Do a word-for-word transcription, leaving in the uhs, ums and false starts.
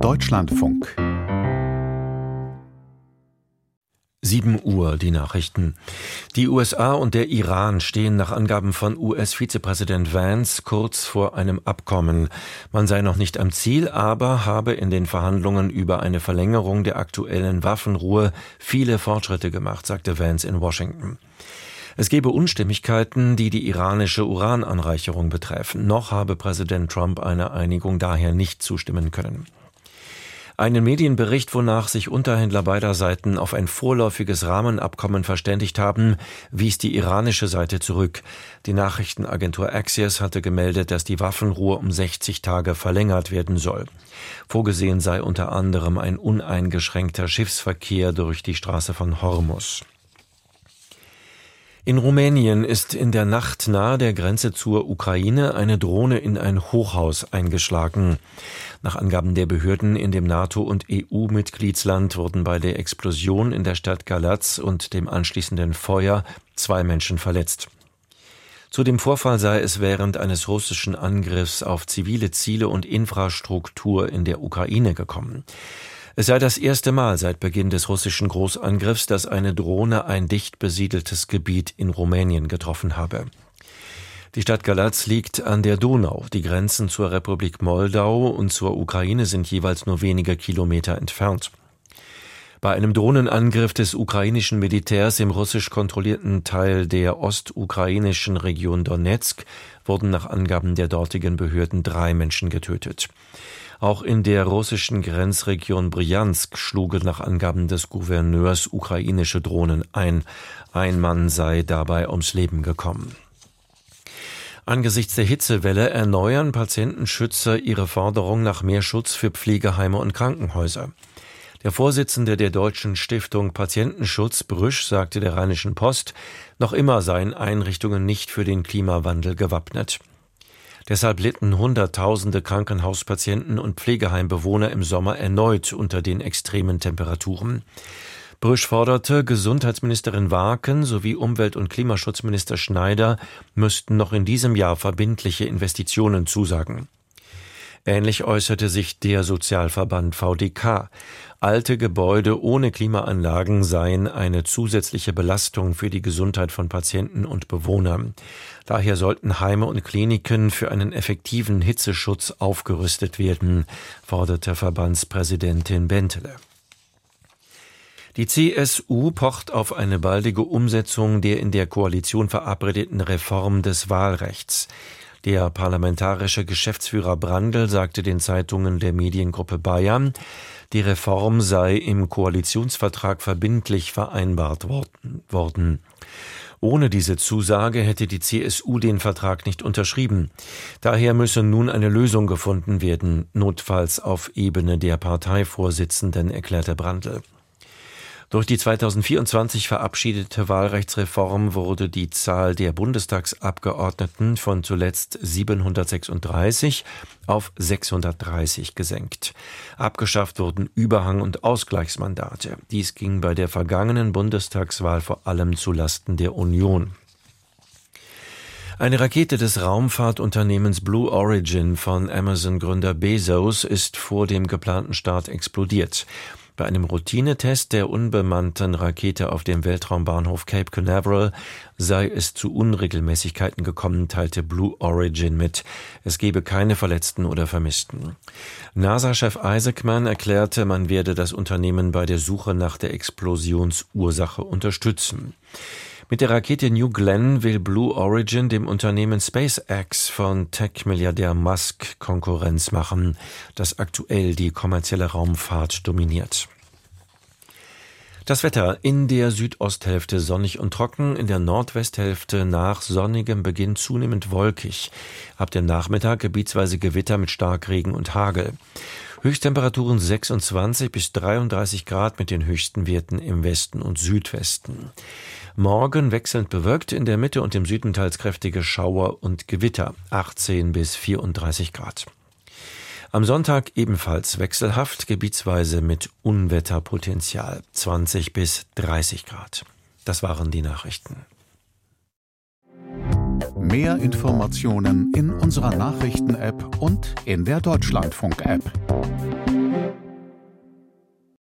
Deutschlandfunk. sieben Uhr, die Nachrichten. Die U S A und der Iran stehen nach Angaben von U S-Vizepräsident Vance kurz vor einem Abkommen. Man sei noch nicht am Ziel, aber habe in den Verhandlungen über eine Verlängerung der aktuellen Waffenruhe viele Fortschritte gemacht, sagte Vance in Washington. Es gebe Unstimmigkeiten, die die iranische Urananreicherung betreffen. Noch habe Präsident Trump einer Einigung daher nicht zustimmen können. Einen Medienbericht, wonach sich Unterhändler beider Seiten auf ein vorläufiges Rahmenabkommen verständigt haben, wies die iranische Seite zurück. Die Nachrichtenagentur Axios hatte gemeldet, dass die Waffenruhe um sechzig Tage verlängert werden soll. Vorgesehen sei unter anderem ein uneingeschränkter Schiffsverkehr durch die Straße von Hormuz. In Rumänien ist in der Nacht nahe der Grenze zur Ukraine eine Drohne in ein Hochhaus eingeschlagen. Nach Angaben der Behörden in dem NATO- und E U-Mitgliedsland wurden bei der Explosion in der Stadt Galatz und dem anschließenden Feuer zwei Menschen verletzt. Zu dem Vorfall sei es während eines russischen Angriffs auf zivile Ziele und Infrastruktur in der Ukraine gekommen. Es sei das erste Mal seit Beginn des russischen Großangriffs, dass eine Drohne ein dicht besiedeltes Gebiet in Rumänien getroffen habe. Die Stadt Galatz liegt an der Donau. Die Grenzen zur Republik Moldau und zur Ukraine sind jeweils nur wenige Kilometer entfernt. Bei einem Drohnenangriff des ukrainischen Militärs im russisch kontrollierten Teil der ostukrainischen Region Donezk wurden nach Angaben der dortigen Behörden drei Menschen getötet. Auch in der russischen Grenzregion Brjansk schlugen nach Angaben des Gouverneurs ukrainische Drohnen ein. Ein Mann sei dabei ums Leben gekommen. Angesichts der Hitzewelle erneuern Patientenschützer ihre Forderung nach mehr Schutz für Pflegeheime und Krankenhäuser. Der Vorsitzende der Deutschen Stiftung Patientenschutz, Brüsch, sagte der Rheinischen Post, noch immer seien Einrichtungen nicht für den Klimawandel gewappnet. Deshalb litten Hunderttausende Krankenhauspatienten und Pflegeheimbewohner im Sommer erneut unter den extremen Temperaturen. Brüsch forderte, Gesundheitsministerin Warken sowie Umwelt- und Klimaschutzminister Schneider müssten noch in diesem Jahr verbindliche Investitionen zusagen. Ähnlich äußerte sich der Sozialverband V D K. Alte Gebäude ohne Klimaanlagen seien eine zusätzliche Belastung für die Gesundheit von Patienten und Bewohnern. Daher sollten Heime und Kliniken für einen effektiven Hitzeschutz aufgerüstet werden, forderte Verbandspräsidentin Bentele. Die C S U pocht auf eine baldige Umsetzung der in der Koalition verabredeten Reform des Wahlrechts. Der parlamentarische Geschäftsführer Brandl sagte den Zeitungen der Mediengruppe Bayern, die Reform sei im Koalitionsvertrag verbindlich vereinbart worden. Ohne diese Zusage hätte die C S U den Vertrag nicht unterschrieben. Daher müsse nun eine Lösung gefunden werden, notfalls auf Ebene der Parteivorsitzenden, erklärte Brandl. Durch die zweitausendvierundzwanzig verabschiedete Wahlrechtsreform wurde die Zahl der Bundestagsabgeordneten von zuletzt siebenhundertsechsunddreißig auf sechshundertdreißig gesenkt. Abgeschafft wurden Überhang- und Ausgleichsmandate. Dies ging bei der vergangenen Bundestagswahl vor allem zulasten der Union. Eine Rakete des Raumfahrtunternehmens Blue Origin von Amazon-Gründer Bezos ist vor dem geplanten Start explodiert. Bei einem Routinetest der unbemannten Rakete auf dem Weltraumbahnhof Cape Canaveral sei es zu Unregelmäßigkeiten gekommen, teilte Blue Origin mit. Es gebe keine Verletzten oder Vermissten. NASA-Chef Isaacman erklärte, man werde das Unternehmen bei der Suche nach der Explosionsursache unterstützen. Mit der Rakete New Glenn will Blue Origin dem Unternehmen SpaceX von Tech-Milliardär Musk Konkurrenz machen, das aktuell die kommerzielle Raumfahrt dominiert. Das Wetter: in der Südosthälfte sonnig und trocken, in der Nordwesthälfte nach sonnigem Beginn zunehmend wolkig. Ab dem Nachmittag gebietsweise Gewitter mit Starkregen und Hagel. Höchsttemperaturen sechsundzwanzig bis dreiunddreißig Grad mit den höchsten Werten im Westen und Südwesten. Morgen wechselnd bewölkt, in der Mitte und im Süden teils kräftige Schauer und Gewitter, achtzehn bis vierunddreißig Grad. Am Sonntag ebenfalls wechselhaft, gebietsweise mit Unwetterpotenzial, zwanzig bis dreißig Grad. Das waren die Nachrichten. Mehr Informationen in unserer Nachrichten-App und in der Deutschlandfunk-App.